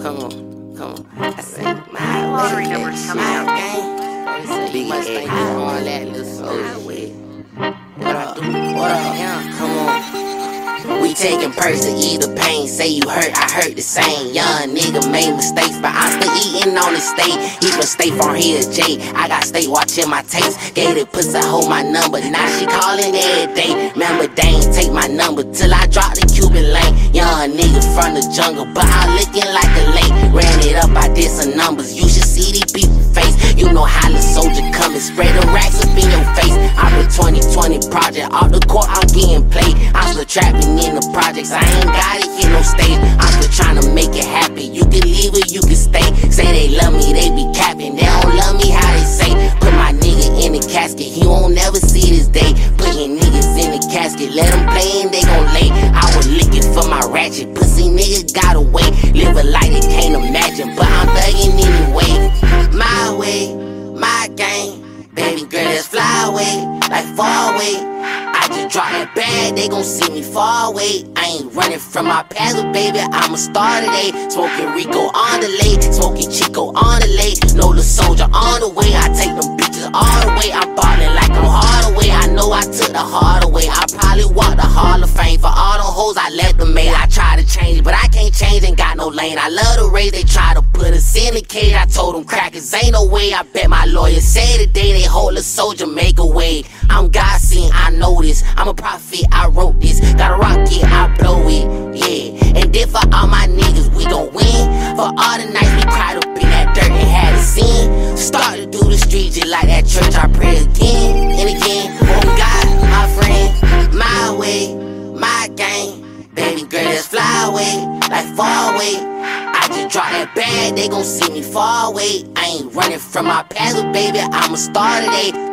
Come on. I say my Lottery numbers coming out. Big Mustang, all that little soldier way. What up? Yeah, come on. We taking Perks to ease the pain. Say you hurt, I hurt the same. Young nigga made mistakes, but I'm still eating on the steak. He from State Farm, here Jay. I got State watching my tapes. Gave it pussy, hold my number. Now she calling every day. Remember, they ain't take my number till I drop the Cuban lane. Young nigga from the jungle, but I'm looking like a lake. Ran it up, I did some numbers. You should see these people's face. You know how the soldier come and spread the racks up in your face. I'm the 2020 project, off the court I'm getting played. I'm still trapping in the projects, I ain't gotta hit no stage. I'm still trying to make it happen. You can leave or you can stay. Say they love me, they be capping. They don't love me how they say. Put my nigga in the casket, he won't never see this day. Putting niggas in the casket, let them play and they gon' lay. I was looking for my ratchet, pussy nigga got away. Live a life they can't imagine, but I'm thugging anyway. My way, my game. Baby girl, let's fly away, like far away. I just drop that bag, they gon' see me far away. I ain't running from my past, but baby, I'm a star today. Smoking Rico on the lake, smoking Chico on the lake. Know the soldier on the way, I take them bitches all the way. I'm ballin' like I'm Hardaway, I know I took the hard away. I probably walk the Hall of Fame for all the hoes I let them make. I try to change, but I can't change, ain't got no lane. I love the race, they try to put us in the cage. I told them crackers, ain't no way. I bet my lawyer say today they hold a soldier, make a way. I'm God seen, I know this. I'm a prophet, I wrote this. Got a rocket, I blow it, yeah. And then for all my niggas, we gon' win. For all the nights we cried up in that dirt and had a scene. Start to do the street just like that church, I pray again and again. Oh God, my friend, my way, my game. Baby girl, let's fly away, like far away. I just drop that bag, they gon' see me far away. I ain't running from my past, but baby, I'm a star today.